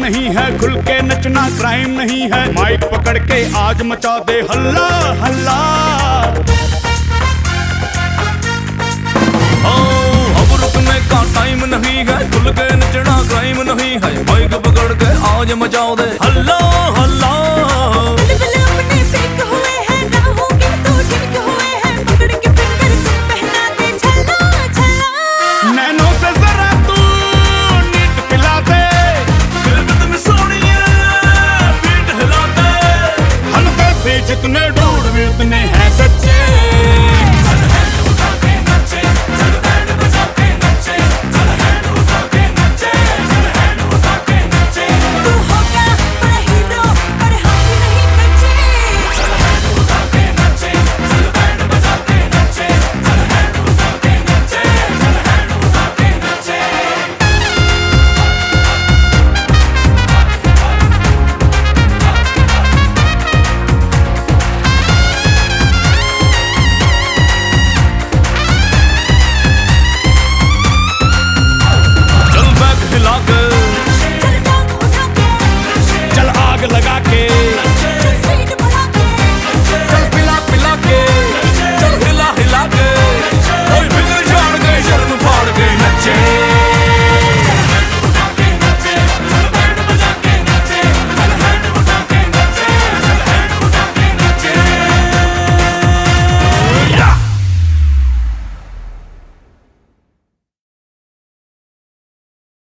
नहीं है, खुल के नचना क्राइम नहीं है। माइक पकड़ के आज मचा दे हल्ला हल्ला। अब रुकने का टाइम नहीं है, खुल के नचना क्राइम नहीं है। माइक पकड़ के आज मचाओ दे हल्ला हल्ला। जितने ढूंढ भी उतने हैं सच्चे। चल आग लगा के